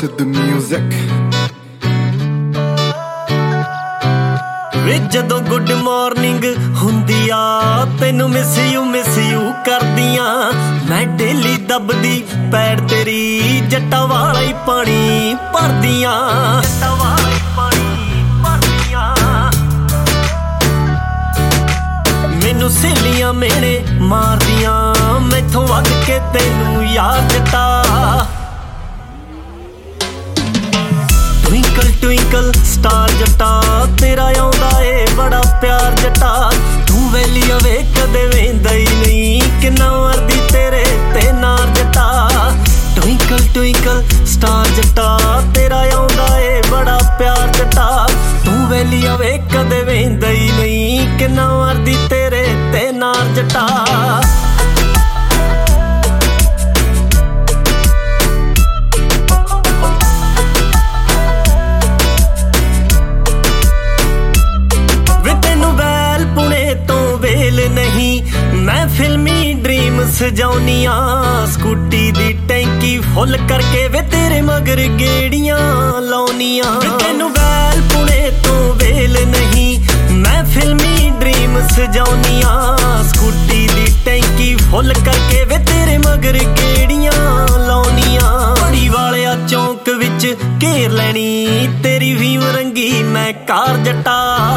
Sid Music। ਵੇ ਜਦੋਂ good morning ਹੁੰਦੀ ਆ ਤੈਨੂੰ ਮਿਸ ਯੂ ਕਰਦੀਆਂ ਮੈਂ ਡੇਲੀ ਦੱਬਦੀ ਪੈੜ ਤੇਰੀ ਜੱਟਾਂ ਵਾਲਾ ਹੀ ਪਾਣੀ ਭਰਦੀਆਂ ਜੱਟਾਂ ਵਾਲਾ ਹੀ ਪਾਣੀ ਭਰਦੀਆਂ ਮੈਨੂੰ ਸਹੇਲੀਆਂ ਮੇਣੇ ਮਾਰਦੀਆਂ ਮੈਥੋਂ ਵੱਧ ਕੇ ਤੈਨੂੰ ਯਾਰ ਜੱਟਾ ਟਵਿੰਕਲ ਟਵਿੰਕਲ ਸਟਾਰ ਜੱਟਾ ਤੇਰਾ ਆਉਂਦਾ ਏ ਬੜਾ ਪਿਆਰ ਜੱਟਾ ਤੂੰ ਵੈਲੀਆਂ ਵੇ ਕਦੇ ਵੇਂਦਾ ਹੀ ਨਹੀਂ ਕਿੰਨਾ ਵਰਦੀ ਤੇਰੇ ਤੇ ਨਾਰ ਜੱਟਾ ਟਵਿੰਕਲ ਟਵਿੰਕਲ ਸਟਾਰ ਜੱਟਾ ਤੇਰਾ ਆਉਂਦਾ ਏ ਬੜਾ ਪਿਆਰ ਜੱਟਾ ਤੂੰ ਵੈਲੀਆਂ ਵੇ ਕਦੇ ਵੇਂਦਾ ਹੀ ਨਹੀਂ ਕਿੰਨਾ ਵਰਦੀ ਤੇਰੇ ਤੇ ਨਾਰ ਜੱਟਾ मैं फिल्मी ड्रीम सजाउनिया स्कूटी दी टैंकी फुल करके वे तेरे मगर गेड़ियां लाउनिया तेनू वैल पुणे तो वेल नहीं मैं फिल्मी ड्रीम सजाउनिया स्कूटी दी टैंकी फुल करके वे तेरे मगर गेड़ियां लाउनिया बड़ी वालिया चौंक विच घेर लैनी तेरी भीम रंगी मैं कार जट्टा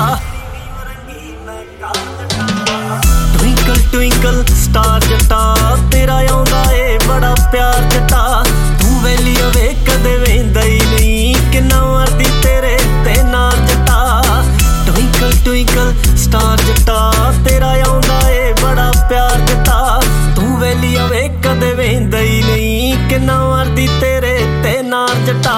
ट्विंकल स्टार जट्टा तेरा आउंदा ए बड़ा प्यार जट्टा तू वैलिया वे कदे वेंदा ही नहीं किन्ना वरदी तेरे ते नार जट्टा ट्विंकल ट्विंकल स्टार जट्टा तेरा आउंदा ए बड़ा प्यार जट्टा तू वैलिया वे कदे वेंदा ही नहीं किन्ना वरदी तेरे ते नार जट्टा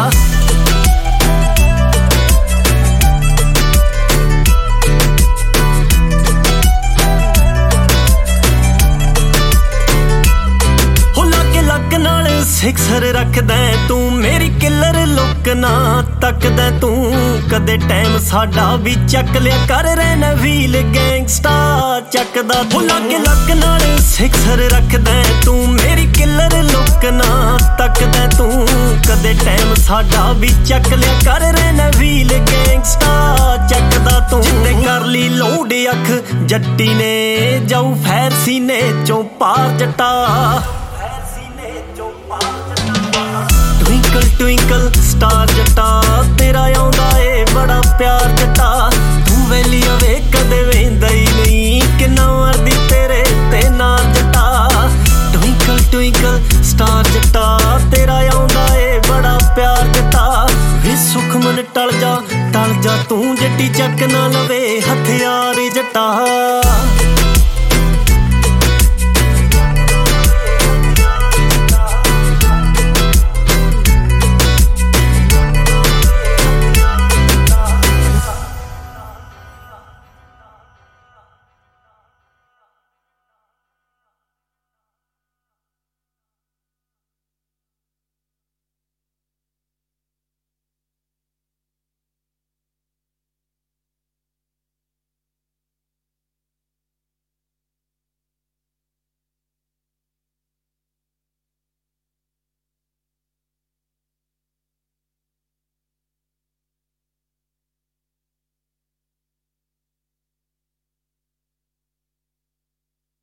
सिक्सर रखदा तू मेरी किलर लुक ना तकदा तू कदे टाइम साडा भी चक लिया कर रहना व्हील गैंगस्टा चकदा तू लागे लक नाल सिक्सर रखदा तू मेरी किलर लुक ना तकदा तू कदे टाइम साडा भी चक लिया कर रहना व्हील गैंगस्टा चकदा तू जिन्ने कर ली लोड अख जट्टी ने जाऊ फैर सीने चों पार जट्टा ट्विंकल ट्विंकल स्टार जट्टा तेरा आउंदा ए बड़ा प्यार जट्टा तू वैलिया वे कदे वेंदा ही नहीं किन्ना वरदी तेरे ते नार जट्टा ट्विंकल ट्विंकल स्टार जट्टा तेरा आउंदा ए बड़ा प्यार जट्टा वे सुखमन टल जा तू जट्टी चक ना लवे हथियार जट्टा।